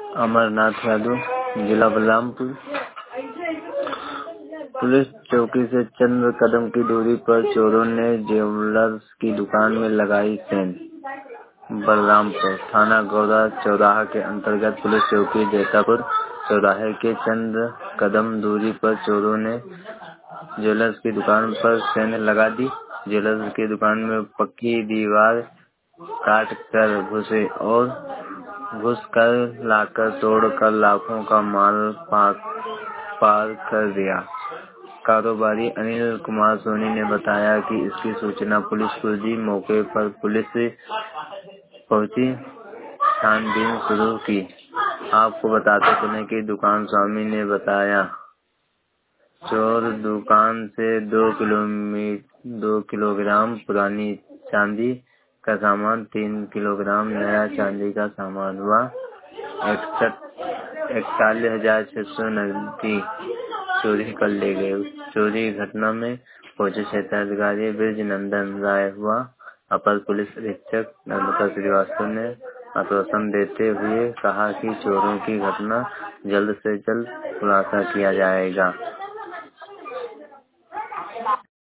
अमरनाथ यादव, जिला बलरामपुर। पुलिस चौकी से चंद कदम की दूरी पर चोरों ने ज्वेलर्स की दुकान में लगाई सेंध। बलरामपुर थाना गौरा चौराहा के अंतर्गत पुलिस चौकी जैतापुर चौराहे के चंद कदम दूरी पर चोरों ने ज्वेलर्स की दुकान पर सेंध लगा दी। ज्वेलर्स की दुकान में पक्की दीवार काट कर घुसे और घुस कर लाकर तोड़कर लाखों का माल पार कर दिया। कारोबारी अनिल कुमार सोनी ने बताया कि इसकी सूचना पुलिस को दी। मौके पर पुलिस पहुंची, छानबीन शुरू की। आपको बताते चले कि दुकान स्वामी ने बताया, चोर दुकान से 2 किलोग्राम पुरानी चांदी का सामान, 3 किलोग्राम नया चांदी का सामान व 41,600 नकदी चोरी कर ले गए। चोरी घटना में पहुंचे क्षेत्राधिकारी ब्रिज नंदन राय व अपर पुलिस अधीक्षक नर्मदा श्रीवास्तव ने आश्वासन देते हुए कहा कि चोरों की घटना जल्द से जल्द खुलासा किया जाएगा।